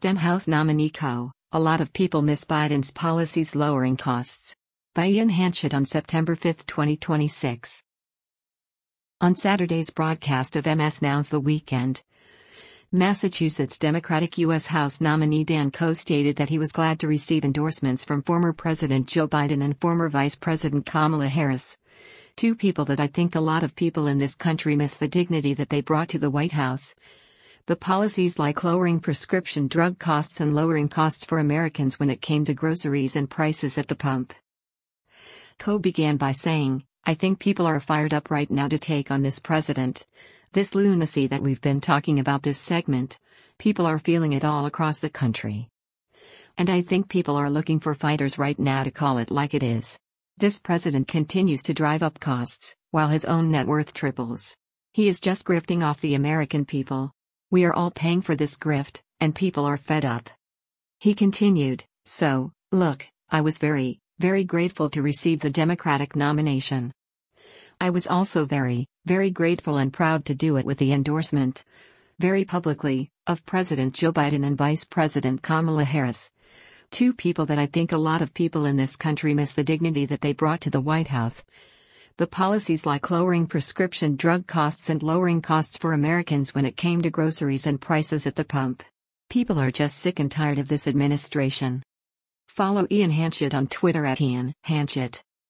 Dem House nominee Co. A lot of people miss Biden's policies lowering costs. By Ian Hanchett on September 5, 2026. On Saturday's broadcast of MS Now's The Weekend, Massachusetts Democratic U.S. House nominee Dan Coe stated that he was glad to receive endorsements from former President Joe Biden and former Vice President Kamala Harris. Two people that I think a lot of people in this country miss the dignity that they brought to the White House. The policies like lowering prescription drug costs and lowering costs for Americans when it came to groceries and prices at the pump. Coe began by saying, I think people are fired up right now to take on this president. This lunacy that we've been talking about this segment, people are feeling it all across the country. And I think people are looking for fighters right now to call it like it is. This president continues to drive up costs, while his own net worth triples. He is just grifting off the American people. We are all paying for this grift, and people are fed up. He continued, so, look, I was very, very grateful to receive the Democratic nomination. I was also very, very grateful and proud to do it with the endorsement, very publicly, of President Joe Biden and Vice President Kamala Harris. Two people that I think a lot of people in this country miss the dignity that they brought to the White House. The policies like lowering prescription drug costs and lowering costs for Americans when it came to groceries and prices at the pump. People are just sick and tired of this administration. Follow Ian Hanchett on Twitter @Ian Hanchett.